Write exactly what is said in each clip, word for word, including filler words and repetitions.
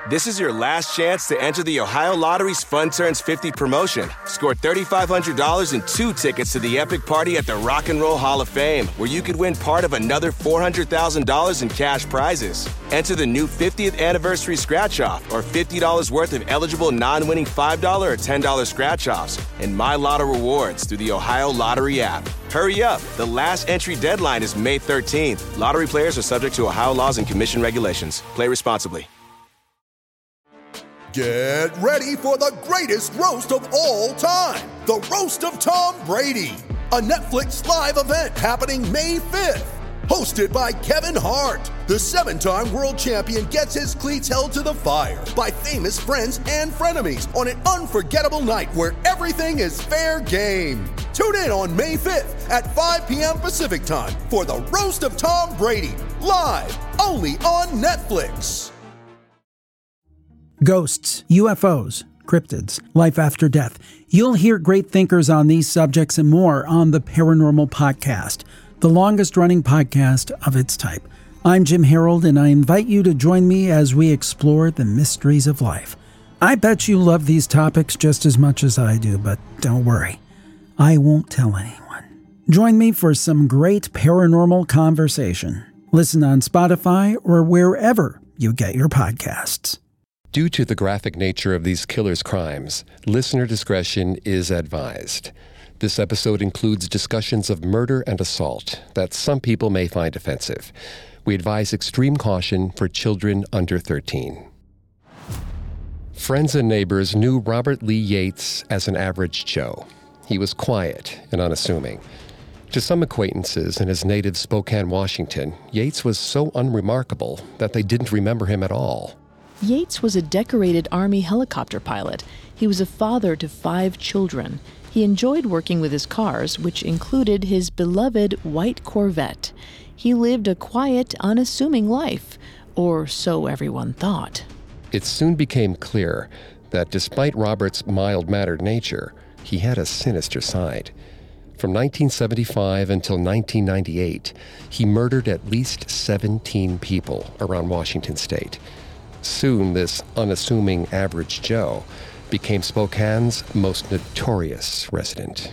This is your last chance to enter the Ohio Lottery's Fun Turns fifty promotion. Score three thousand five hundred dollars and two tickets to the epic party at the Rock and Roll Hall of Fame, where you could win part of another four hundred thousand dollars in cash prizes. Enter the new fiftieth anniversary scratch-off or fifty dollars worth of eligible non-winning five dollars or ten dollars scratch-offs and My Lotto rewards through the Ohio Lottery app. Hurry up. The last entry deadline is May thirteenth. Lottery players are subject to Ohio laws and commission regulations. Play responsibly. Get ready for the greatest roast of all time, the Roast of Tom Brady, a Netflix live event happening May fifth. Hosted by Kevin Hart, the seven-time world champion gets his cleats held to the fire by famous friends and frenemies on an unforgettable night where everything is fair game. Tune in on May fifth at five p.m. Pacific time for the Roast of Tom Brady, live only on Netflix. Ghosts, U F Os, cryptids, life after death. You'll hear great thinkers on these subjects and more on the Paranormal Podcast, the longest-running podcast of its type. I'm Jim Harold, and I invite you to join me as we explore the mysteries of life. I bet you love these topics just as much as I do, but don't worry, I won't tell anyone. Join me for some great paranormal conversation. Listen on Spotify or wherever you get your podcasts. Due to the graphic nature of these killers' crimes, listener discretion is advised. This episode includes discussions of murder and assault that some people may find offensive. We advise extreme caution for children under thirteen. Friends and neighbors knew Robert Lee Yates as an average Joe. He was quiet and unassuming. To some acquaintances in his native Spokane, Washington, Yates was so unremarkable that they didn't remember him at all. Yates was a decorated Army helicopter pilot. He was a father to five children. He enjoyed working with his cars, which included his beloved white Corvette. He lived a quiet, unassuming life, or so everyone thought. It soon became clear that despite Robert's mild-mannered nature, he had a sinister side. From nineteen seventy-five until nineteen ninety-eight, he murdered at least seventeen people around Washington state. Soon, this unassuming average Joe became Spokane's most notorious resident.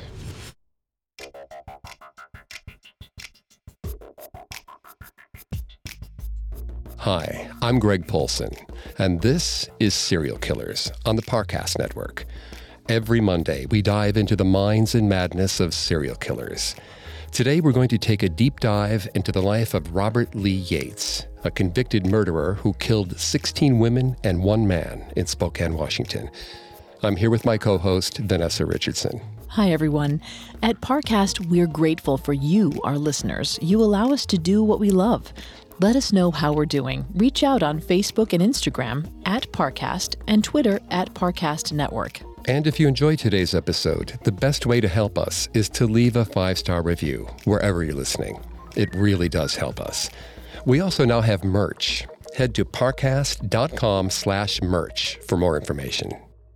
Hi, I'm Greg Polson, and this is Serial Killers on the Parcast Network. Every Monday, we dive into the minds and madness of serial killers. Today, we're going to take a deep dive into the life of Robert Lee Yates, a convicted murderer who killed sixteen women and one man in Spokane, Washington. I'm here with my co-host, Vanessa Richardson. Hi, everyone. At Parcast, we're grateful for you, our listeners. You allow us to do what we love. Let us know how we're doing. Reach out on Facebook and Instagram at Parcast and Twitter at Parcast Network. And if you enjoyed today's episode, the best way to help us is to leave a five-star review wherever you're listening. It really does help us. We also now have merch. Head to parcast.com slash merch for more information.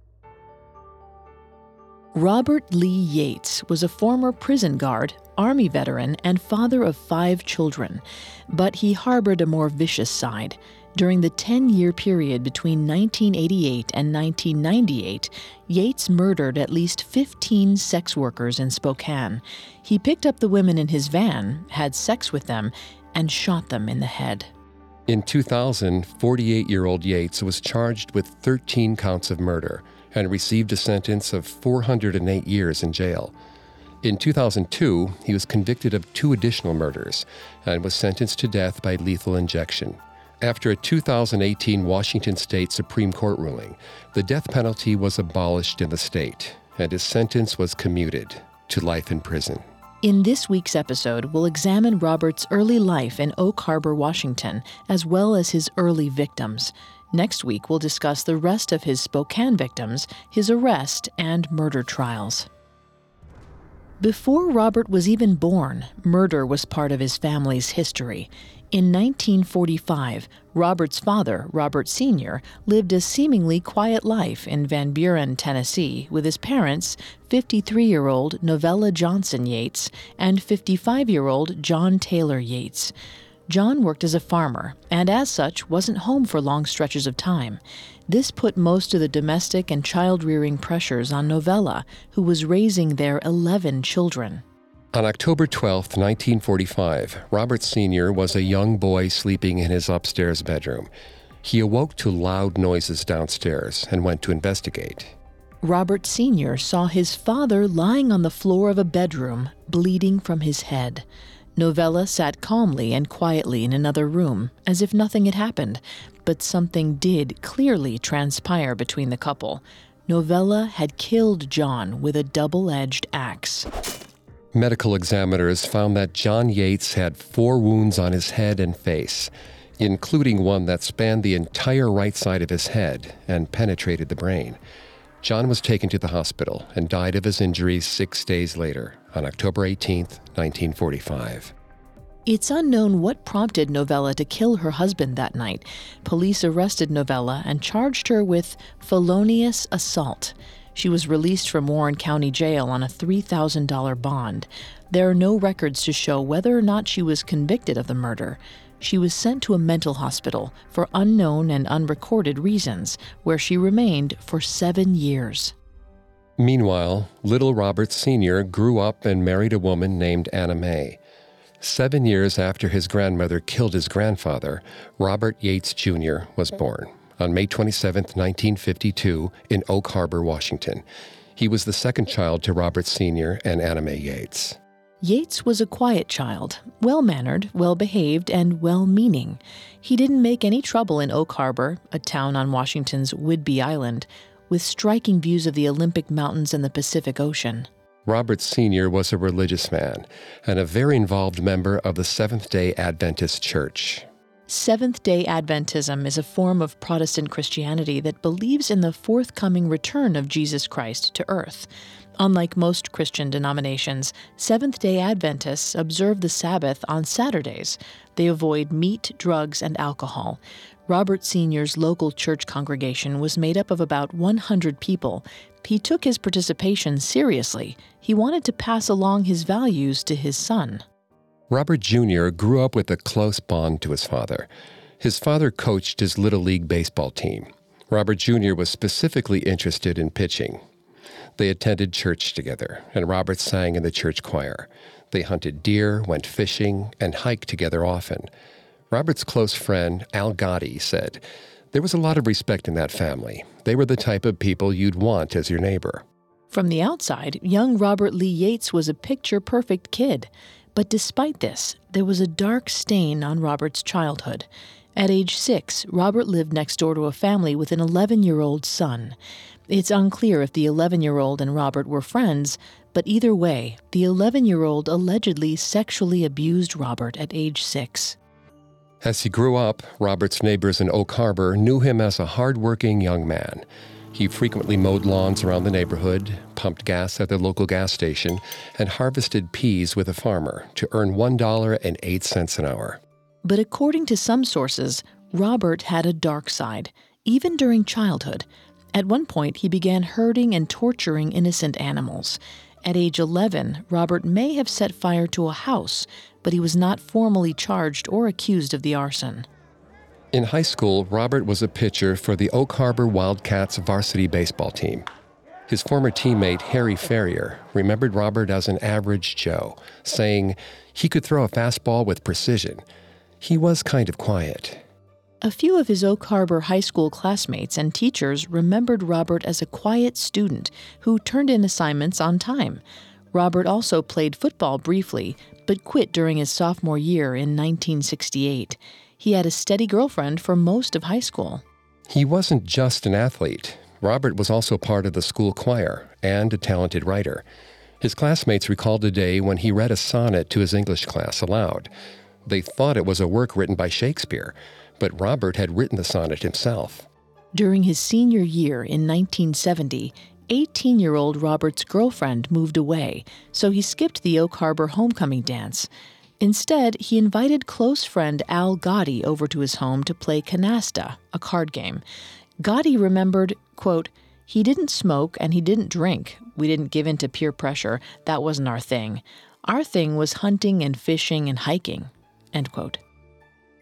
Robert Lee Yates was a former prison guard, Army veteran, and father of five children, but he harbored a more vicious side. During the ten-year period between nineteen eighty-eight and nineteen ninety-eight, Yates murdered at least fifteen sex workers in Spokane. He picked up the women in his van, had sex with them, and shot them in the head. In two thousand, forty-eight-year-old Yates was charged with thirteen counts of murder and received a sentence of four hundred eight years in jail. In two thousand two, he was convicted of two additional murders and was sentenced to death by lethal injection. After a two thousand eighteen Washington State Supreme Court ruling, the death penalty was abolished in the state, and his sentence was commuted to life in prison. In this week's episode, we'll examine Robert's early life in Oak Harbor, Washington, as well as his early victims. Next week, we'll discuss the rest of his Spokane victims, his arrest, and murder trials. Before Robert was even born, murder was part of his family's history. In nineteen forty-five, Robert's father, Robert Senior, lived a seemingly quiet life in Van Buren, Tennessee, with his parents, fifty-three-year-old Novella Johnson Yates and fifty-five-year-old John Taylor Yates. John worked as a farmer, and as such wasn't home for long stretches of time. This put most of the domestic and child-rearing pressures on Novella, who was raising their eleven children. On October twelfth, nineteen forty-five, Robert Senior was a young boy sleeping in his upstairs bedroom. He awoke to loud noises downstairs and went to investigate. Robert Senior saw his father lying on the floor of a bedroom, bleeding from his head. Novella sat calmly and quietly in another room, as if nothing had happened, but something did clearly transpire between the couple. Novella had killed John with a double-edged axe. Medical examiners found that John Yates had four wounds on his head and face, including one that spanned the entire right side of his head and penetrated the brain. John was taken to the hospital and died of his injuries six days later, on October eighteenth, nineteen forty-five. It's unknown what prompted Novella to kill her husband that night. Police arrested Novella and charged her with felonious assault. She was released from Warren County Jail on a three thousand dollars bond. There are no records to show whether or not she was convicted of the murder. She was sent to a mental hospital for unknown and unrecorded reasons, where she remained for seven years. Meanwhile, little Robert Senior grew up and married a woman named Anna Mae. Seven years after his grandmother killed his grandfather, Robert Yates Junior was born on May twenty-seventh, nineteen fifty-two, in Oak Harbor, Washington. He was the second child to Robert Senior and Anna Mae Yates. Yates was a quiet child, well-mannered, well-behaved, and well-meaning. He didn't make any trouble in Oak Harbor, a town on Washington's Whidbey Island, with striking views of the Olympic Mountains and the Pacific Ocean. Robert Senior was a religious man and a very involved member of the Seventh-day Adventist Church. Seventh-day Adventism is a form of Protestant Christianity that believes in the forthcoming return of Jesus Christ to earth. Unlike most Christian denominations, Seventh-day Adventists observe the Sabbath on Saturdays. They avoid meat, drugs, and alcohol. Robert Senior's local church congregation was made up of about one hundred people. He took his participation seriously. He wanted to pass along his values to his son. Robert Junior grew up with a close bond to his father. His father coached his Little League baseball team. Robert Junior was specifically interested in pitching. They attended church together, and Robert sang in the church choir. They hunted deer, went fishing, and hiked together often. Robert's close friend, Al Gotti, said, "There was a lot of respect in that family. They were the type of people you'd want as your neighbor." From the outside, young Robert Lee Yates was a picture-perfect kid. But despite this, there was a dark stain on Robert's childhood. At age six, Robert lived next door to a family with an eleven-year-old son. It's unclear if the eleven-year-old and Robert were friends, but either way, the eleven-year-old allegedly sexually abused Robert at age six. As he grew up, Robert's neighbors in Oak Harbor knew him as a hard-working young man. He frequently mowed lawns around the neighborhood, pumped gas at the local gas station, and harvested peas with a farmer to earn one dollar and eight cents an hour. But according to some sources, Robert had a dark side, even during childhood. At one point, he began hurting and torturing innocent animals. At age eleven, Robert may have set fire to a house, but he was not formally charged or accused of the arson. In high school, Robert was a pitcher for the Oak Harbor Wildcats varsity baseball team. His former teammate, Harry Ferrier, remembered Robert as an average Joe, saying he could throw a fastball with precision. He was kind of quiet. A few of his Oak Harbor high school classmates and teachers remembered Robert as a quiet student who turned in assignments on time. Robert also played football briefly, but quit during his sophomore year in nineteen sixty-eight. He had a steady girlfriend for most of high school. He wasn't just an athlete. Robert was also part of the school choir and a talented writer. His classmates recalled a day when he read a sonnet to his English class aloud. They thought it was a work written by Shakespeare, but Robert had written the sonnet himself. During his senior year in nineteen seventy, eighteen-year-old Robert's girlfriend moved away, so he skipped the Oak Harbor homecoming dance. Instead, he invited close friend Al Gotti over to his home to play canasta, a card game. Gotti remembered, quote, "He didn't smoke and he didn't drink. We didn't give in to peer pressure. That wasn't our thing. Our thing was hunting and fishing and hiking," end quote.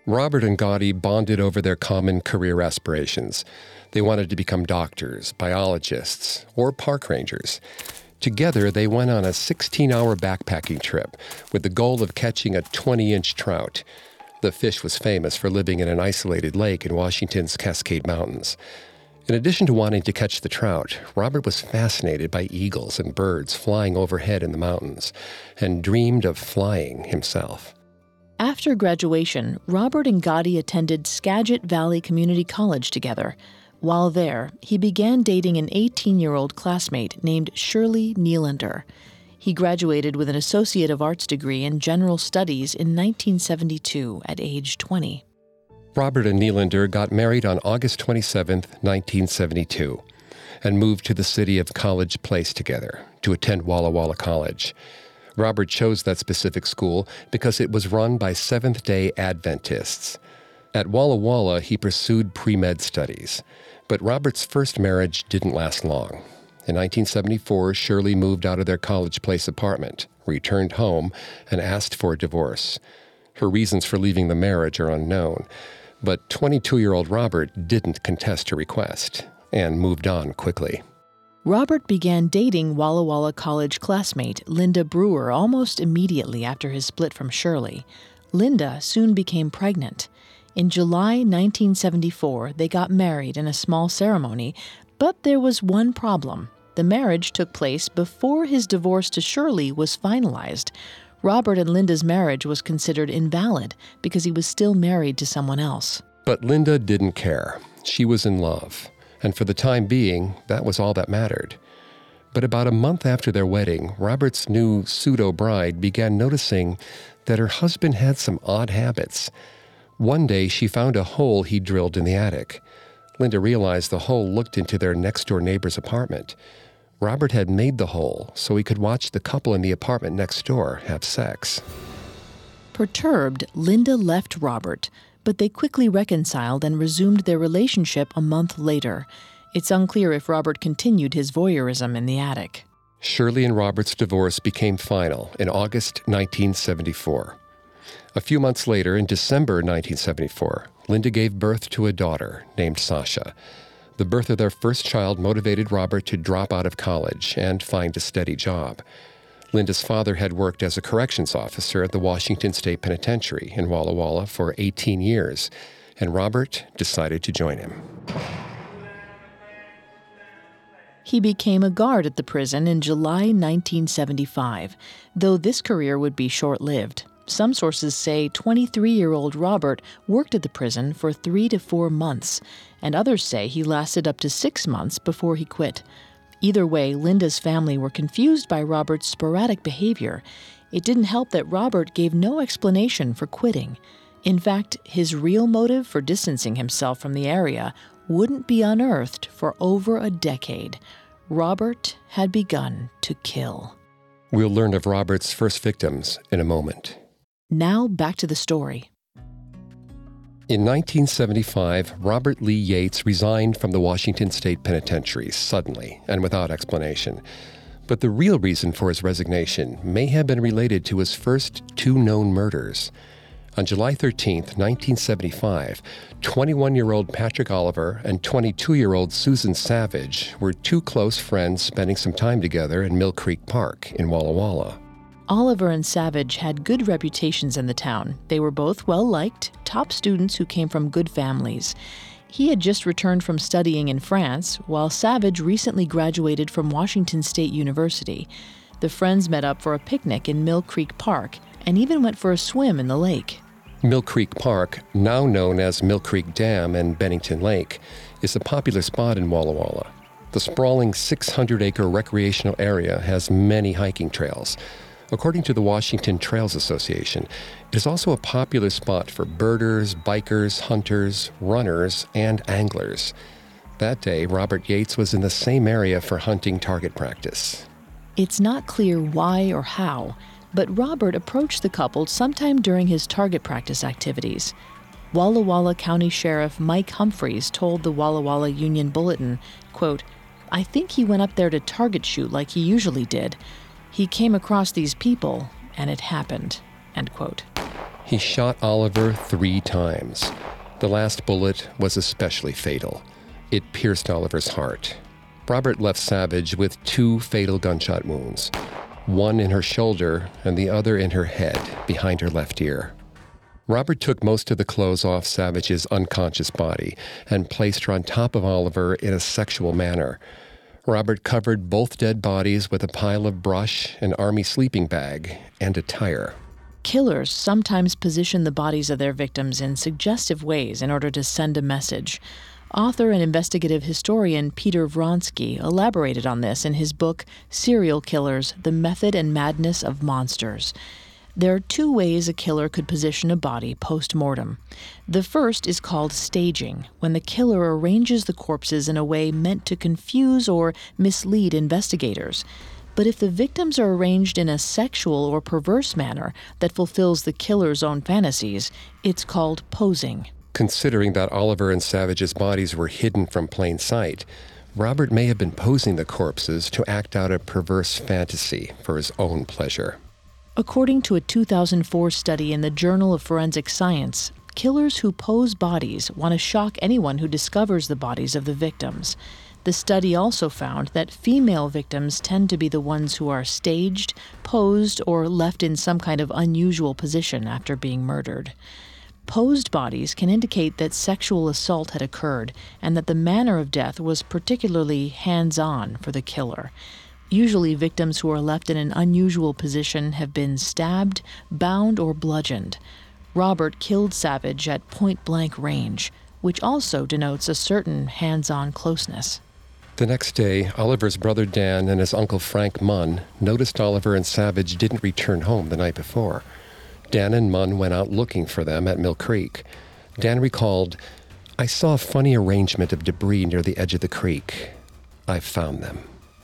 Robert and Gotti bonded over their common career aspirations. They wanted to become doctors, biologists, or park rangers. Together, they went on a sixteen-hour backpacking trip with the goal of catching a twenty-inch trout. The fish was famous for living in an isolated lake in Washington's Cascade Mountains. In addition to wanting to catch the trout, Robert was fascinated by eagles and birds flying overhead in the mountains and dreamed of flying himself. After graduation, Robert and Gotti attended Skagit Valley Community College together. While there, he began dating an eighteen-year-old classmate named Shirley Nylander. He graduated with an Associate of Arts degree in General Studies in nineteen seventy-two at age twenty. Robert and Nylander got married on August twenty-seventh, nineteen seventy-two, and moved to the city of College Place together to attend Walla Walla College. Robert chose that specific school because it was run by Seventh-day Adventists. At Walla Walla, he pursued pre-med studies, but Robert's first marriage didn't last long. In nineteen seventy-four, Shirley moved out of their College Place apartment, returned home, and asked for a divorce. Her reasons for leaving the marriage are unknown, but twenty-two-year-old Robert didn't contest her request and moved on quickly. Robert began dating Walla Walla College classmate Linda Brewer almost immediately after his split from Shirley. Linda soon became pregnant. In July nineteen seventy-four, they got married in a small ceremony, but there was one problem. The marriage took place before his divorce to Shirley was finalized. Robert and Linda's marriage was considered invalid because he was still married to someone else. But Linda didn't care. She was in love. And for the time being, that was all that mattered. But about a month after their wedding, Robert's new pseudo-bride began noticing that her husband had some odd habits. One day, she found a hole he drilled in the attic. Linda realized the hole looked into their next-door neighbor's apartment. Robert had made the hole so he could watch the couple in the apartment next door have sex. Perturbed, Linda left Robert, but they quickly reconciled and resumed their relationship a month later. It's unclear if Robert continued his voyeurism in the attic. Shirley and Robert's divorce became final in August nineteen seventy-four. A few months later, in December nineteen seventy-four, Linda gave birth to a daughter named Sasha. The birth of their first child motivated Robert to drop out of college and find a steady job. Linda's father had worked as a corrections officer at the Washington State Penitentiary in Walla Walla for eighteen years, and Robert decided to join him. He became a guard at the prison in July nineteen seventy-five, though this career would be short-lived. Some sources say twenty-three-year-old Robert worked at the prison for three to four months, and others say he lasted up to six months before he quit. Either way, Linda's family were confused by Robert's sporadic behavior. It didn't help that Robert gave no explanation for quitting. In fact, his real motive for distancing himself from the area wouldn't be unearthed for over a decade. Robert had begun to kill. We'll learn of Robert's first victims in a moment. Now back to the story. In nineteen seventy-five, Robert Lee Yates resigned from the Washington State Penitentiary suddenly and without explanation. But the real reason for his resignation may have been related to his first two known murders. On July thirteenth, nineteen seventy-five, twenty-one-year-old Patrick Oliver and twenty-two-year-old Susan Savage were two close friends spending some time together in Mill Creek Park in Walla Walla. Oliver and Savage had good reputations in the town. They were both well-liked, top students who came from good families. He had just returned from studying in France, while Savage recently graduated from Washington State University. The friends met up for a picnic in Mill Creek Park and even went for a swim in the lake. Mill Creek Park, now known as Mill Creek Dam and Bennington Lake, is a popular spot in Walla Walla. The sprawling six hundred acre recreational area has many hiking trails. According to the Washington Trails Association, it is also a popular spot for birders, bikers, hunters, runners, and anglers. That day, Robert Yates was in the same area for hunting target practice. It's not clear why or how, but Robert approached the couple sometime during his target practice activities. Walla Walla County Sheriff Mike Humphreys told the Walla Walla Union Bulletin, quote, "I think he went up there to target shoot like he usually did. He came across these people, and it happened," end quote. He shot Oliver three times. The last bullet was especially fatal. It pierced Oliver's heart. Robert left Savage with two fatal gunshot wounds, one in her shoulder and the other in her head, behind her left ear. Robert took most of the clothes off Savage's unconscious body and placed her on top of Oliver in a sexual manner. Robert covered both dead bodies with a pile of brush, an army sleeping bag, and a tire. Killers sometimes position the bodies of their victims in suggestive ways in order to send a message. Author and investigative historian Peter Vronsky elaborated on this in his book, Serial Killers, The Method and Madness of Monsters. There are two ways a killer could position a body post-mortem. The first is called staging, when the killer arranges the corpses in a way meant to confuse or mislead investigators. But if the victims are arranged in a sexual or perverse manner that fulfills the killer's own fantasies, it's called posing. Considering that Oliver and Savage's bodies were hidden from plain sight, Robert may have been posing the corpses to act out a perverse fantasy for his own pleasure. According to a two thousand four study in the Journal of Forensic Science, killers who pose bodies want to shock anyone who discovers the bodies of the victims. The study also found that female victims tend to be the ones who are staged, posed, or left in some kind of unusual position after being murdered. Posed bodies can indicate that sexual assault had occurred and that the manner of death was particularly hands-on for the killer. Usually, victims who are left in an unusual position have been stabbed, bound, or bludgeoned. Robert killed Savage at point-blank range, which also denotes a certain hands-on closeness. The next day, Oliver's brother Dan and his uncle Frank Munn noticed Oliver and Savage didn't return home the night before. Dan and Munn went out looking for them at Mill Creek. Dan recalled, "I saw a funny arrangement of debris near the edge of the creek. I found them."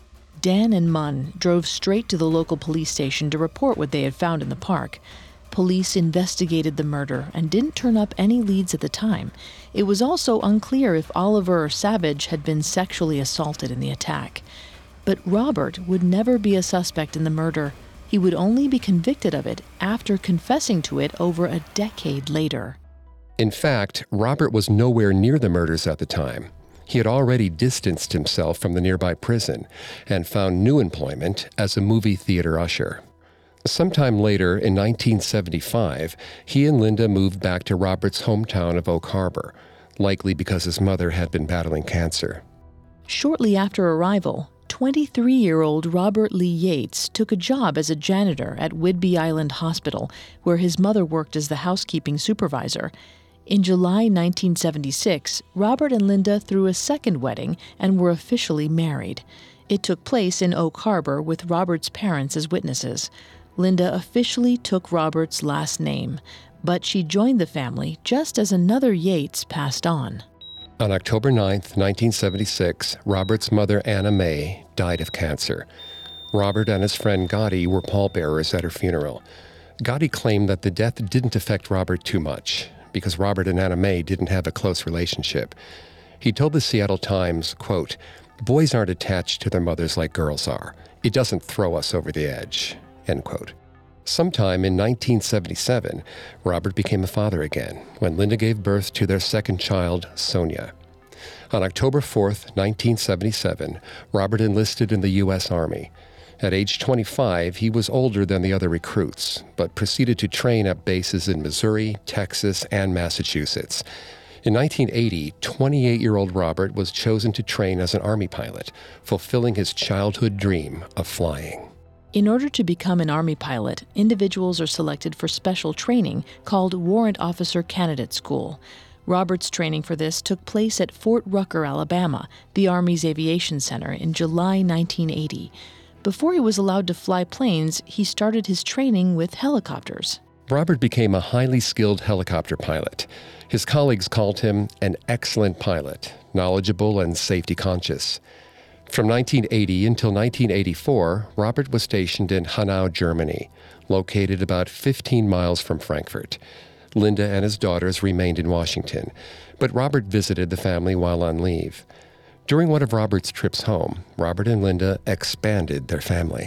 Dan and Munn drove straight to the local police station to report what they had found in the park. Police investigated the murder and didn't turn up any leads at the time. It was also unclear if Oliver or Savage had been sexually assaulted in the attack. But Robert would never be a suspect in the murder. He would only be convicted of it after confessing to it over a decade later. In fact, Robert was nowhere near the murders at the time. He had already distanced himself from the nearby prison and found new employment as a movie theater usher. Sometime later, in nineteen seventy-five, he and Linda moved back to Robert's hometown of Oak Harbor, likely because his mother had been battling cancer. Shortly after arrival, twenty-three-year-old Robert Lee Yates took a job as a janitor at Whidbey Island Hospital, where his mother worked as the housekeeping supervisor. In July nineteen seventy-six, Robert and Linda threw a second wedding and were officially married. It took place in Oak Harbor with Robert's parents as witnesses. Linda officially took Robert's last name, but she joined the family just as another Yates passed on. On October ninth, nineteen seventy-six, Robert's mother, Anna Mae, died of cancer. Robert and his friend Gotti were pallbearers at her funeral. Gotti claimed that the death didn't affect Robert too much, because Robert and Anna Mae didn't have a close relationship. He told the Seattle Times, quote, "Boys aren't attached to their mothers like girls are. It doesn't throw us over the edge," end quote. Sometime in nineteen seventy-seven, Robert became a father again when Linda gave birth to their second child, Sonia. On October fourth, nineteen seventy-seven, Robert enlisted in the U S Army. At age twenty-five, he was older than the other recruits, but proceeded to train at bases in Missouri, Texas, and Massachusetts. In nineteen eighty, twenty-eight-year-old Robert was chosen to train as an Army pilot, fulfilling his childhood dream of flying. In order to become an Army pilot, individuals are selected for special training called Warrant Officer Candidate School. Robert's training for this took place at Fort Rucker, Alabama, the Army's aviation center, in July nineteen eighty. Before he was allowed to fly planes, he started his training with helicopters. Robert became a highly skilled helicopter pilot. His colleagues called him an excellent pilot, knowledgeable and safety conscious. From nineteen eighty until nineteen eighty-four, Robert was stationed in Hanau, Germany, located about fifteen miles from Frankfurt. Linda and his daughters remained in Washington, but Robert visited the family while on leave. During one of Robert's trips home, Robert and Linda expanded their family.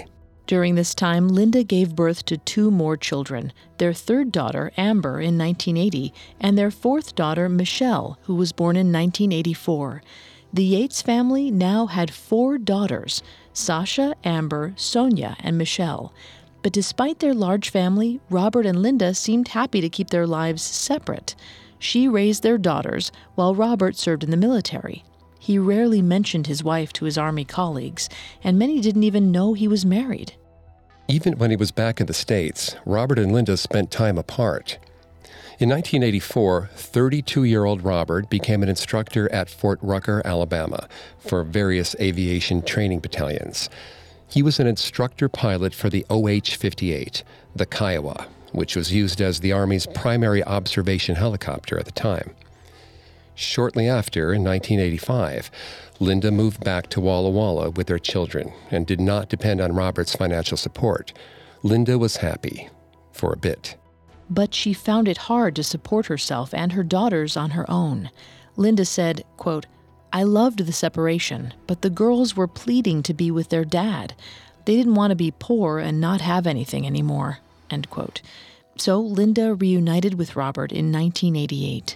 During this time, Linda gave birth to two more children, their third daughter, Amber, in nineteen eighty, and their fourth daughter, Michelle, who was born in nineteen eighty-four. The Yates family now had four daughters, Sasha, Amber, Sonia, and Michelle. But despite their large family, Robert and Linda seemed happy to keep their lives separate. She raised their daughters, while Robert served in the military. He rarely mentioned his wife to his Army colleagues, and many didn't even know he was married. Even when he was back in the States, Robert and Linda spent time apart. In nineteen eighty-four, thirty-two-year-old Robert became an instructor at Fort Rucker, Alabama, for various aviation training battalions. He was an instructor pilot for the O H fifty-eight, the Kiowa, which was used as the Army's primary observation helicopter at the time. Shortly after, in nineteen eighty-five, Linda moved back to Walla Walla with their children and did not depend on Robert's financial support. Linda was happy, for a bit. But she found it hard to support herself and her daughters on her own. Linda said, quote, "I loved the separation, but the girls were pleading to be with their dad. They didn't want to be poor and not have anything anymore," end quote. So Linda reunited with Robert in nineteen eighty-eight.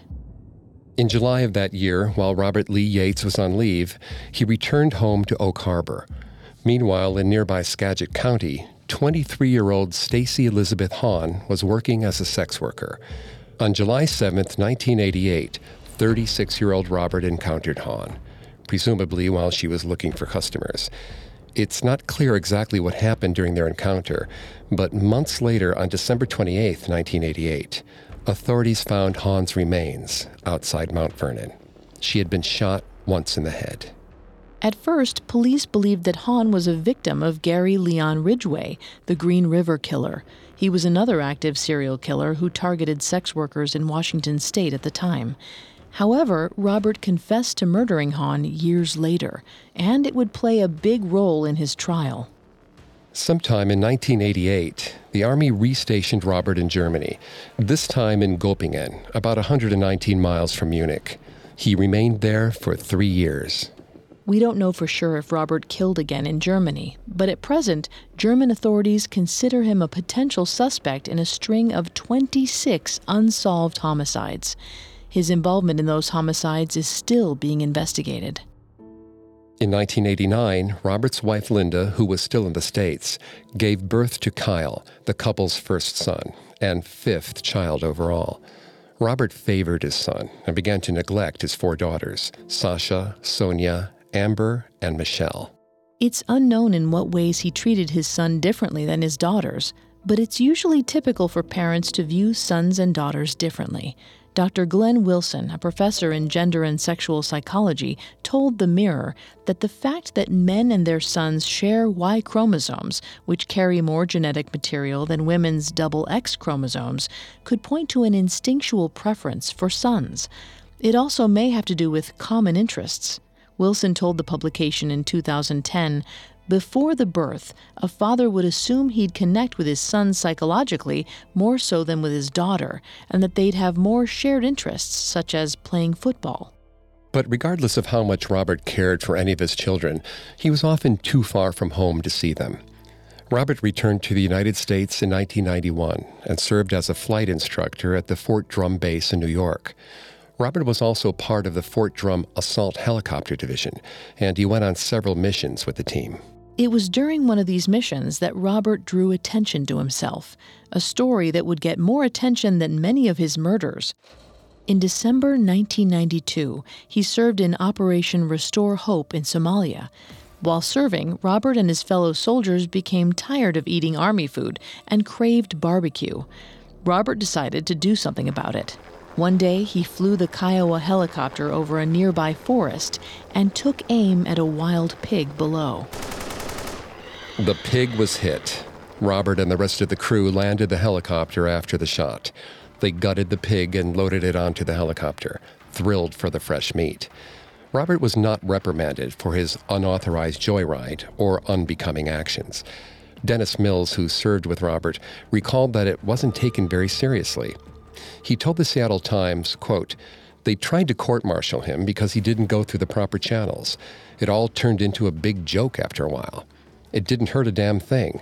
In July of that year, while Robert Lee Yates was on leave, he returned home to Oak Harbor. Meanwhile, in nearby Skagit County, twenty-three-year-old Stacy Elizabeth Hahn was working as a sex worker. On July seventh, nineteen eighty-eight, thirty-six-year-old Robert encountered Hahn, presumably while she was looking for customers. It's not clear exactly what happened during their encounter, but months later, on December twenty-eighth, nineteen eighty-eight, authorities found Hahn's remains outside Mount Vernon. She had been shot once in the head. At first, police believed that Hahn was a victim of Gary Leon Ridgway, the Green River Killer. He was another active serial killer who targeted sex workers in Washington state at the time. However, Robert confessed to murdering Hahn years later, and it would play a big role in his trial. Sometime in nineteen eighty-eight, the Army restationed Robert in Germany, this time in Göppingen, about one hundred nineteen miles from Munich. He remained there for three years. We don't know for sure if Robert killed again in Germany, but at present, German authorities consider him a potential suspect in a string of twenty-six unsolved homicides. His involvement in those homicides is still being investigated. In nineteen eighty-nine, Robert's wife Linda, who was still in the States, gave birth to Kyle, the couple's first son, and fifth child overall. Robert favored his son and began to neglect his four daughters, Sasha, Sonia, Amber, and Michelle. It's unknown in what ways he treated his son differently than his daughters, but it's usually typical for parents to view sons and daughters differently. Doctor Glenn Wilson, a professor in gender and sexual psychology, told The Mirror that the fact that men and their sons share Y chromosomes, which carry more genetic material than women's double X chromosomes, could point to an instinctual preference for sons. It also may have to do with common interests. Wilson told the publication in two thousand ten, "Before the birth, a father would assume he'd connect with his son psychologically more so than with his daughter, and that they'd have more shared interests, such as playing football." But regardless of how much Robert cared for any of his children, he was often too far from home to see them. Robert returned to the United States in nineteen ninety-one and served as a flight instructor at the Fort Drum base in New York. Robert was also part of the Fort Drum Assault Helicopter Division, and he went on several missions with the team. It was during one of these missions that Robert drew attention to himself, a story that would get more attention than many of his murders. In December nineteen ninety-two, he served in Operation Restore Hope in Somalia. While serving, Robert and his fellow soldiers became tired of eating Army food and craved barbecue. Robert decided to do something about it. One day, he flew the Kiowa helicopter over a nearby forest and took aim at a wild pig below. The pig was hit. Robert and the rest of the crew landed the helicopter after the shot. They gutted the pig and loaded it onto the helicopter, thrilled for the fresh meat. Robert was not reprimanded for his unauthorized joyride or unbecoming actions. Dennis Mills, who served with Robert, recalled that it wasn't taken very seriously. He told the Seattle Times, quote, "They tried to court-martial him because he didn't go through the proper channels. It all turned into a big joke after a while. It didn't hurt a damn thing.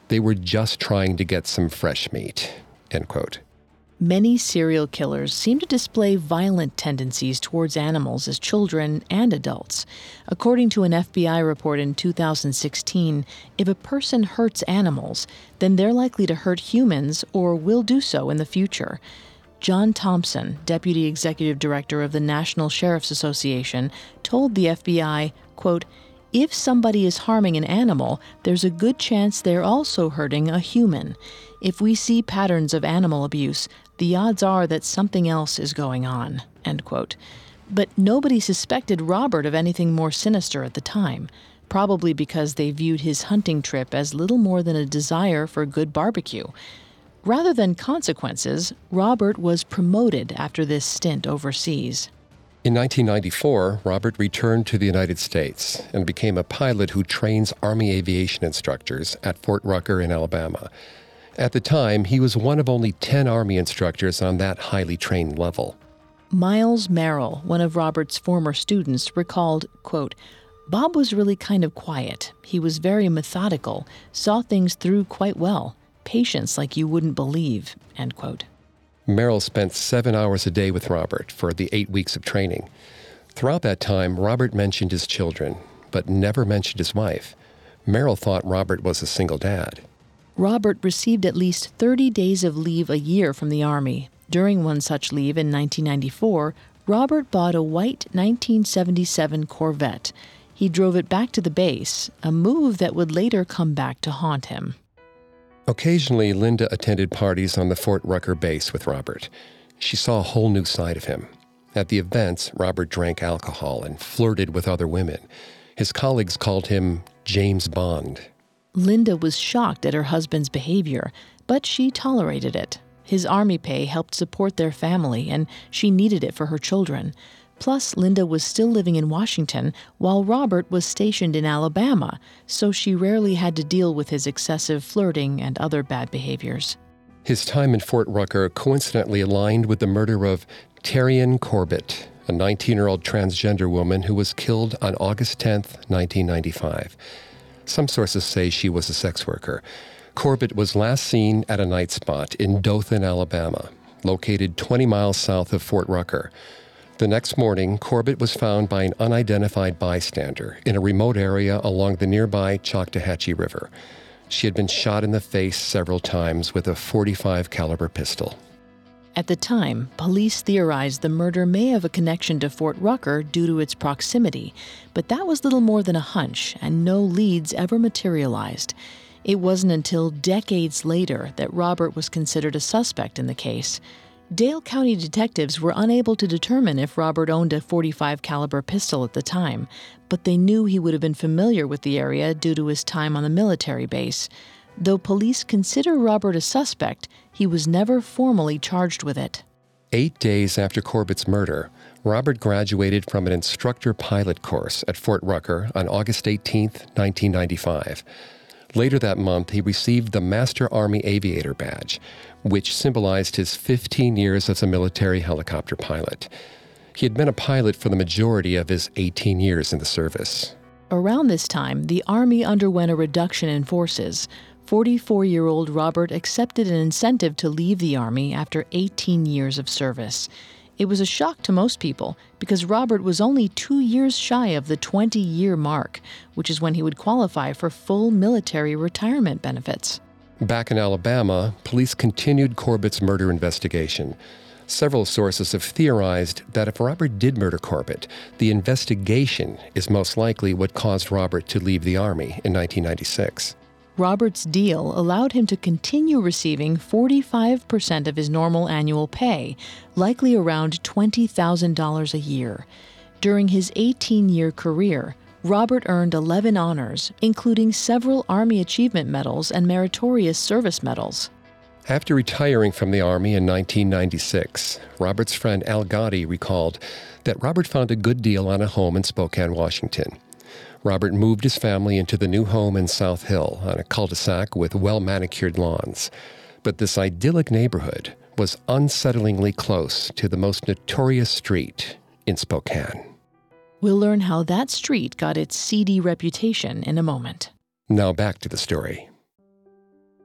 They were just trying to get some fresh meat, end quote. Many serial killers seem to display violent tendencies towards animals as children and adults. According to an F B I report in two thousand sixteen, if a person hurts animals, then they're likely to hurt humans or will do so in the future. John Thompson, Deputy Executive Director of the National Sheriff's Association, told the F B I, quote, "If somebody is harming an animal, there's a good chance they're also hurting a human. If we see patterns of animal abuse, the odds are that something else is going on," end quote. But nobody suspected Robert of anything more sinister at the time, probably because they viewed his hunting trip as little more than a desire for good barbecue. Rather than consequences, Robert was promoted after this stint overseas. In nineteen ninety-four, Robert returned to the United States and became a pilot who trains Army aviation instructors at Fort Rucker in Alabama. At the time, he was one of only ten Army instructors on that highly trained level. Miles Merrill, one of Robert's former students, recalled, quote, "Bob was really kind of quiet. He was very methodical, saw things through quite well. Patience like you wouldn't believe," end quote. Merrill spent seven hours a day with Robert for the eight weeks of training. Throughout that time, Robert mentioned his children, but never mentioned his wife. Merrill thought Robert was a single dad. Robert received at least thirty days of leave a year from the Army. During one such leave in nineteen ninety-four, Robert bought a white nineteen seventy-seven Corvette. He drove it back to the base, a move that would later come back to haunt him. Occasionally, Linda attended parties on the Fort Rucker base with Robert. She saw a whole new side of him. At the events, Robert drank alcohol and flirted with other women. His colleagues called him James Bond. Linda was shocked at her husband's behavior, but she tolerated it. His Army pay helped support their family, and she needed it for her children. Plus, Linda was still living in Washington while Robert was stationed in Alabama, so she rarely had to deal with his excessive flirting and other bad behaviors. His time in Fort Rucker coincidentally aligned with the murder of Terrian Corbett, a nineteen-year-old transgender woman who was killed on August tenth, nineteen ninety-five. Some sources say she was a sex worker. Corbett was last seen at a night spot in Dothan, Alabama, located twenty miles south of Fort Rucker. The next morning, Corbett was found by an unidentified bystander in a remote area along the nearby Choctawhatchee River. She had been shot in the face several times with a forty-five caliber pistol. At the time, police theorized the murder may have a connection to Fort Rucker due to its proximity, but that was little more than a hunch, and no leads ever materialized. It wasn't until decades later that Robert was considered a suspect in the case. Dale County detectives were unable to determine if Robert owned a forty-five caliber pistol at the time, but they knew he would have been familiar with the area due to his time on the military base. Though police consider Robert a suspect, he was never formally charged with it. Eight days after Corbett's murder, Robert graduated from an instructor pilot course at Fort Rucker on August eighteenth, nineteen ninety-five. Later that month, he received the Master Army Aviator Badge, which symbolized his fifteen years as a military helicopter pilot. He had been a pilot for the majority of his eighteen years in the service. Around this time, the Army underwent a reduction in forces. forty-four-year-old Robert accepted an incentive to leave the Army after eighteen years of service. It was a shock to most people because Robert was only two years shy of the twenty-year mark, which is when he would qualify for full military retirement benefits. Back in Alabama, police continued Corbett's murder investigation. Several sources have theorized that if Robert did murder Corbett, the investigation is most likely what caused Robert to leave the Army in nineteen ninety-six. Robert's deal allowed him to continue receiving forty-five percent of his normal annual pay, likely around twenty thousand dollars a year. During his eighteen-year career, Robert earned eleven honors, including several Army Achievement Medals and Meritorious Service Medals. After retiring from the Army in nineteen ninety-six, Robert's friend Al Gotti recalled that Robert found a good deal on a home in Spokane, Washington. Robert moved his family into the new home in South Hill on a cul-de-sac with well-manicured lawns. But this idyllic neighborhood was unsettlingly close to the most notorious street in Spokane. We'll learn how that street got its seedy reputation in a moment. Now back to the story.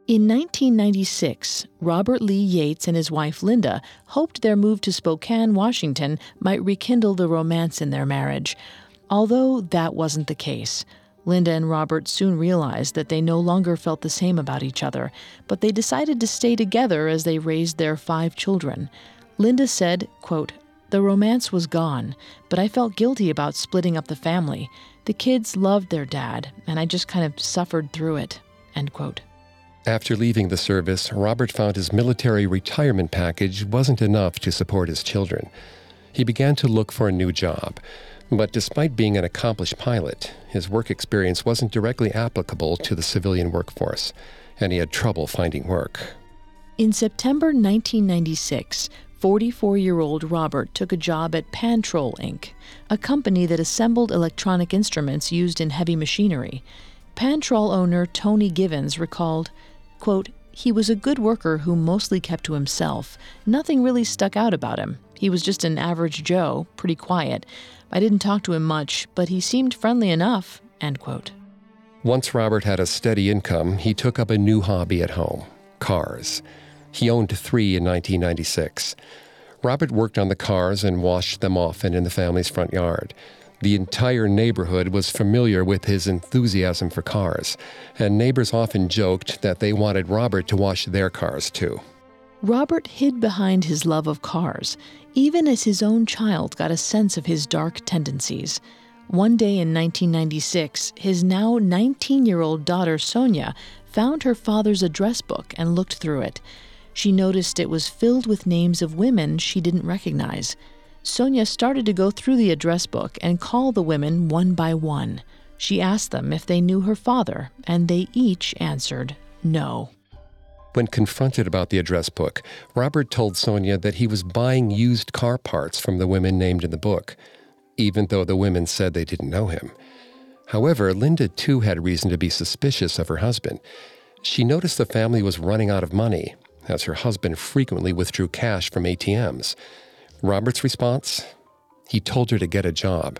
In nineteen ninety-six, Robert Lee Yates and his wife Linda hoped their move to Spokane, Washington might rekindle the romance in their marriage. Although that wasn't the case. Linda and Robert soon realized that they no longer felt the same about each other, but they decided to stay together as they raised their five children. Linda said, quote, "The romance was gone, but I felt guilty about splitting up the family. The kids loved their dad, and I just kind of suffered through it," end quote. After leaving the service, Robert found his military retirement package wasn't enough to support his children. He began to look for a new job. But despite being an accomplished pilot, his work experience wasn't directly applicable to the civilian workforce, and he had trouble finding work. In September nineteen ninety-six, forty-four-year-old Robert took a job at Pantrol Incorporated, a company that assembled electronic instruments used in heavy machinery. Pantrol owner Tony Givens recalled, quote, "He was a good worker who mostly kept to himself. Nothing really stuck out about him. He was just an average Joe, pretty quiet. I didn't talk to him much, but he seemed friendly enough," end quote. Once Robert had a steady income, he took up a new hobby at home, cars. He owned three in nineteen ninety-six. Robert worked on the cars and washed them often in the family's front yard. The entire neighborhood was familiar with his enthusiasm for cars, and neighbors often joked that they wanted Robert to wash their cars too. Robert hid behind his love of cars, even as his own child got a sense of his dark tendencies. One day in nineteen ninety-six, his now nineteen-year-old daughter Sonia found her father's address book and looked through it. She noticed it was filled with names of women she didn't recognize. Sonia started to go through the address book and call the women one by one. She asked them if they knew her father, and they each answered no. When confronted about the address book, Robert told Sonia that he was buying used car parts from the women named in the book, even though the women said they didn't know him. However, Linda too had reason to be suspicious of her husband. She noticed the family was running out of money, as her husband frequently withdrew cash from A T Ms. Robert's response? He told her to get a job.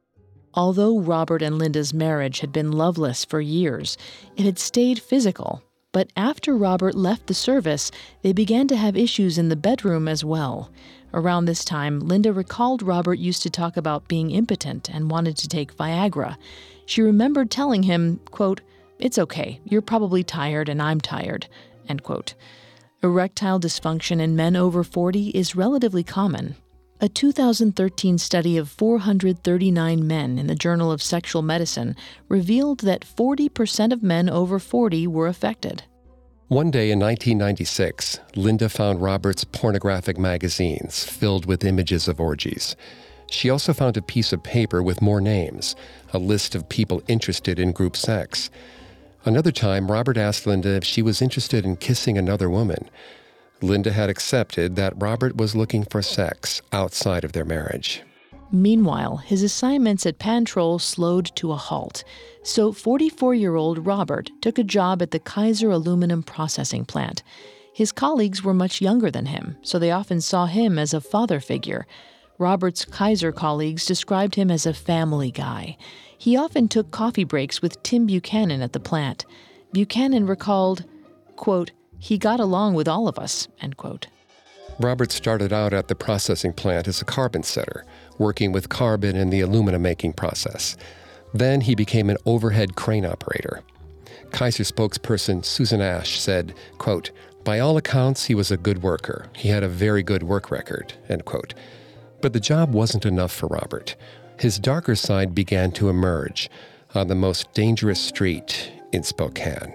Although Robert and Linda's marriage had been loveless for years, it had stayed physical. But after Robert left the service, they began to have issues in the bedroom as well. Around this time, Linda recalled Robert used to talk about being impotent and wanted to take Viagra. She remembered telling him, quote, "It's okay, you're probably tired and I'm tired," end quote. Erectile dysfunction in men over forty is relatively common. A two thousand thirteen study of four hundred thirty-nine men in the Journal of Sexual Medicine revealed that forty percent of men over forty were affected. One day in nineteen ninety-six, Linda found Robert's pornographic magazines filled with images of orgies. She also found a piece of paper with more names, a list of people interested in group sex. Another time, Robert asked Linda if she was interested in kissing another woman. Linda had accepted that Robert was looking for sex outside of their marriage. Meanwhile, his assignments at Pantrol slowed to a halt, so forty-four-year-old Robert took a job at the Kaiser aluminum processing plant. His colleagues were much younger than him, so they often saw him as a father figure. Robert's Kaiser colleagues described him as a family guy. He often took coffee breaks with Tim Buchanan at the plant. Buchanan recalled, quote, "He got along with all of us," end quote. Robert started out at the processing plant as a carbon setter, working with carbon in the aluminum making process. Then he became an overhead crane operator. Kaiser spokesperson Susan Ash said, quote, "By all accounts, he was a good worker. He had a very good work record," end quote. But the job wasn't enough for Robert. His darker side began to emerge on the most dangerous street in Spokane.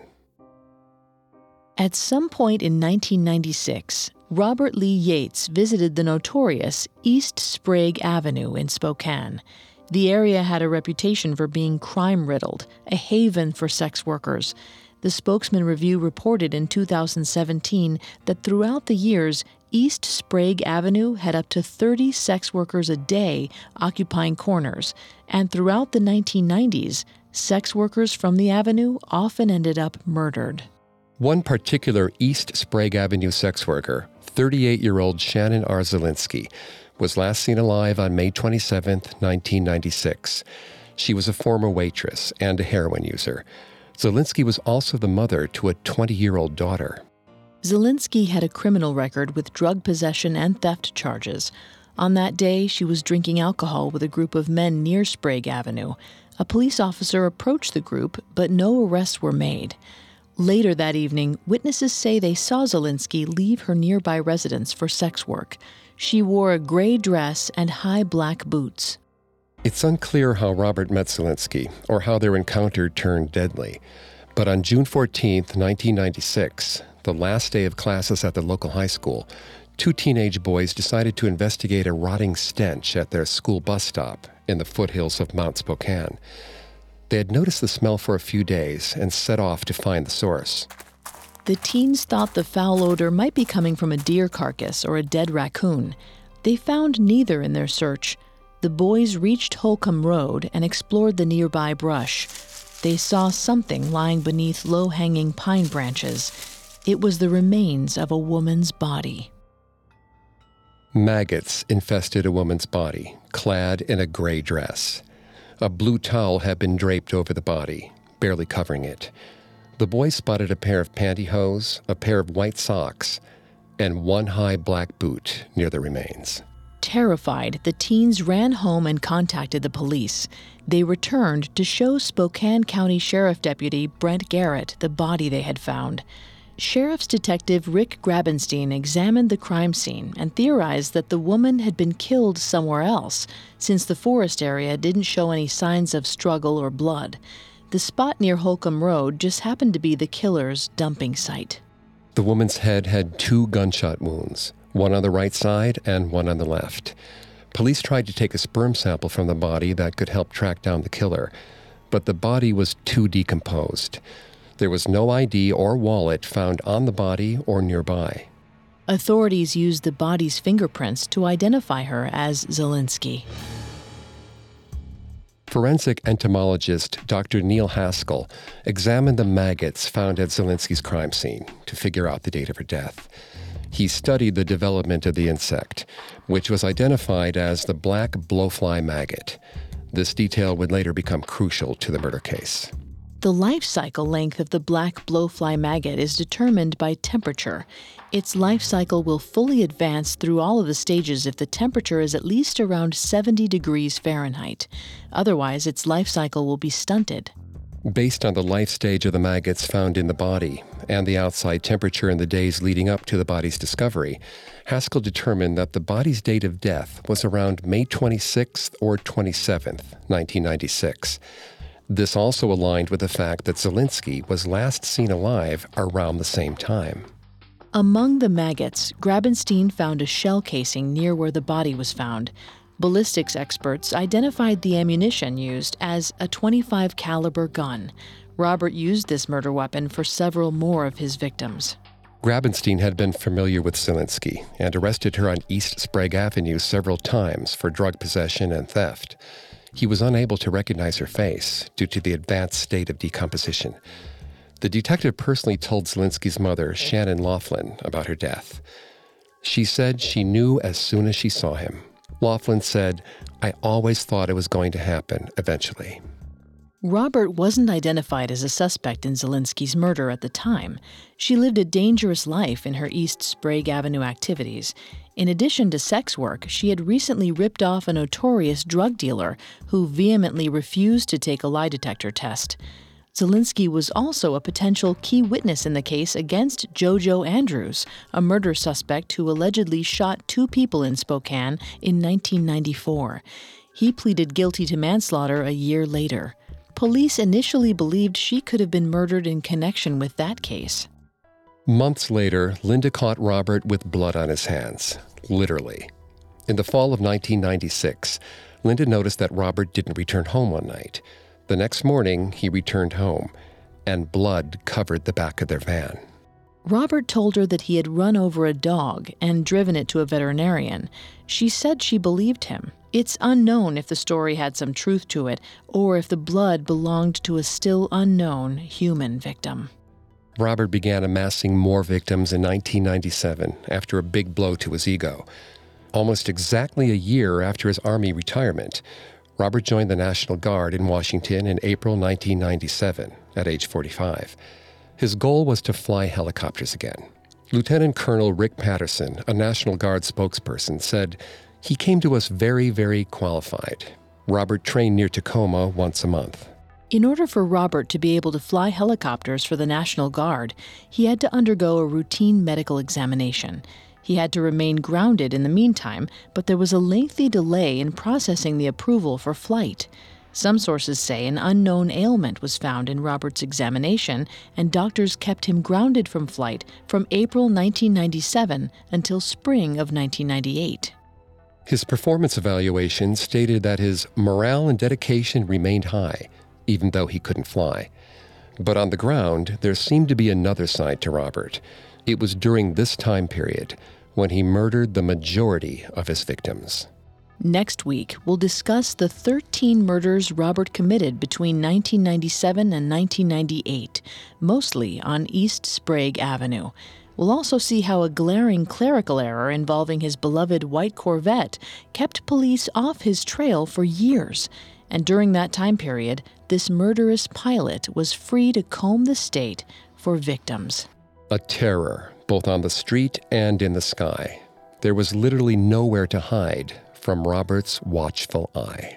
At some point in nineteen ninety-six, Robert Lee Yates visited the notorious East Sprague Avenue in Spokane. The area had a reputation for being crime-riddled, a haven for sex workers. The Spokesman Review reported in two thousand seventeen that throughout the years, East Sprague Avenue had up to thirty sex workers a day occupying corners, and throughout the nineteen nineties, sex workers from the avenue often ended up murdered. One particular East Sprague Avenue sex worker, thirty-eight-year-old Shannon R. Zielinski, was last seen alive on May twenty-seventh, nineteen ninety-six. She was a former waitress and a heroin user. Zielinski was also the mother to a twenty-year-old daughter. Zielinski had a criminal record with drug possession and theft charges. On that day, she was drinking alcohol with a group of men near Sprague Avenue. A police officer approached the group, but no arrests were made. Later that evening, witnesses say they saw Zielinski leave her nearby residence for sex work. She wore a gray dress and high black boots. It's unclear how Robert met Zielinski or how their encounter turned deadly. But on June fourteenth, nineteen ninety-six, the last day of classes at the local high school, two teenage boys decided to investigate a rotting stench at their school bus stop in the foothills of Mount Spokane. They had noticed the smell for a few days and set off to find the source. The teens thought the foul odor might be coming from a deer carcass or a dead raccoon. They found neither in their search. The boys reached Holcomb Road and explored the nearby brush. They saw something lying beneath low-hanging pine branches. It was the remains of a woman's body. Maggots infested a woman's body, clad in a gray dress. A blue towel had been draped over the body, barely covering it. The boys spotted a pair of pantyhose, a pair of white socks, and one high black boot near the remains. Terrified, the teens ran home and contacted the police. They returned to show Spokane County Sheriff Deputy Brent Garrett the body they had found. Sheriff's Detective Rick Grabenstein examined the crime scene and theorized that the woman had been killed somewhere else, since the forest area didn't show any signs of struggle or blood. The spot near Holcomb Road just happened to be the killer's dumping site. The woman's head had two gunshot wounds, one on the right side and one on the left. Police tried to take a sperm sample from the body that could help track down the killer, but the body was too decomposed. There was no I D or wallet found on the body or nearby. Authorities used the body's fingerprints to identify her as Zielinski. Forensic entomologist Doctor Neil Haskell examined the maggots found at Zielinski's crime scene to figure out the date of her death. He studied the development of the insect, which was identified as the black blowfly maggot. This detail would later become crucial to the murder case. The life cycle length of the black blowfly maggot is determined by temperature. Its life cycle will fully advance through all of the stages if the temperature is at least around seventy degrees Fahrenheit. Otherwise, its life cycle will be stunted. Based on the life stage of the maggots found in the body and the outside temperature in the days leading up to the body's discovery, Haskell determined that the body's date of death was around May twenty-sixth or twenty-seventh, nineteen ninety-six. This also aligned with the fact that Zielinski was last seen alive around the same time. Among the maggots, Grabenstein found a shell casing near where the body was found. Ballistics experts identified the ammunition used as a twenty-five caliber gun. Robert used this murder weapon for several more of his victims. Grabenstein had been familiar with Zielinski and arrested her on East Sprague Avenue several times for drug possession and theft. He was unable to recognize her face due to the advanced state of decomposition. The detective personally told Zielinski's mother, Shannon Laughlin, about her death. She said she knew as soon as she saw him. Laughlin said, "I always thought it was going to happen eventually." Robert wasn't identified as a suspect in Zielinski's murder at the time. She lived a dangerous life in her East Sprague Avenue activities. In addition to sex work, she had recently ripped off a notorious drug dealer who vehemently refused to take a lie detector test. Zielinski was also a potential key witness in the case against JoJo Andrews, a murder suspect who allegedly shot two people in Spokane in nineteen ninety-four. He pleaded guilty to manslaughter a year later. Police initially believed she could have been murdered in connection with that case. Months later, Linda caught Robert with blood on his hands, literally. In the fall of nineteen ninety-six, Linda noticed that Robert didn't return home one night. The next morning, he returned home, and blood covered the back of their van. Robert told her that he had run over a dog and driven it to a veterinarian. She said she believed him. It's unknown if the story had some truth to it, or if the blood belonged to a still unknown human victim. Robert began amassing more victims in nineteen ninety-seven after a big blow to his ego. Almost exactly a year after his Army retirement, Robert joined the National Guard in Washington in April nineteen ninety-seven at age forty-five. His goal was to fly helicopters again. Lieutenant Colonel Rick Patterson, a National Guard spokesperson, said, "He came to us very, very qualified. Robert trained near Tacoma once a month." In order for Robert to be able to fly helicopters for the National Guard, he had to undergo a routine medical examination. He had to remain grounded in the meantime, but there was a lengthy delay in processing the approval for flight. Some sources say an unknown ailment was found in Robert's examination, and doctors kept him grounded from flight from April nineteen ninety-seven until spring of nineteen ninety-eight. His performance evaluation stated that his morale and dedication remained high, even though he couldn't fly. But on the ground, there seemed to be another side to Robert. It was during this time period when he murdered the majority of his victims. Next week, we'll discuss the thirteen murders Robert committed between nineteen ninety-seven and nineteen ninety-eight, mostly on East Sprague Avenue. We'll also see how a glaring clerical error involving his beloved white Corvette kept police off his trail for years. And during that time period, this murderous pilot was free to comb the state for victims. A terror, both on the street and in the sky. There was literally nowhere to hide from Robert's watchful eye.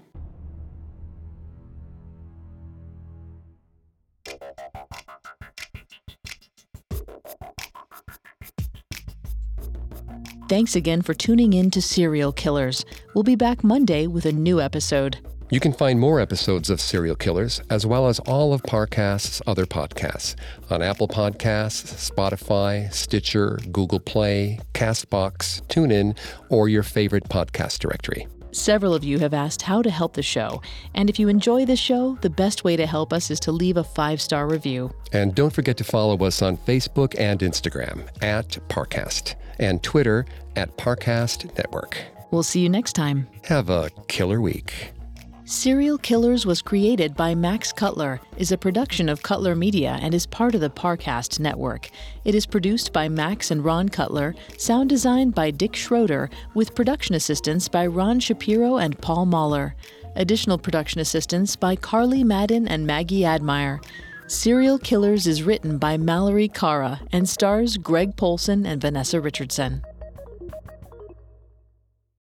Thanks again for tuning in to Serial Killers. We'll be back Monday with a new episode. You can find more episodes of Serial Killers, as well as all of Parcast's other podcasts, on Apple Podcasts, Spotify, Stitcher, Google Play, CastBox, TuneIn, or your favorite podcast directory. Several of you have asked how to help the show, and if you enjoy the show, the best way to help us is to leave a five-star review. And don't forget to follow us on Facebook and Instagram, at Parcast, and Twitter, at Parcast Network. We'll see you next time. Have a killer week. Serial Killers was created by Max Cutler, is a production of Cutler Media, and is part of the Parcast network. It is produced by Max and Ron Cutler, sound designed by Dick Schroeder, with production assistance by Ron Shapiro and Paul Mahler. Additional production assistance by Carly Madden and Maggie Admire. Serial Killers is written by Mallory Cara and stars Greg Polson and Vanessa Richardson.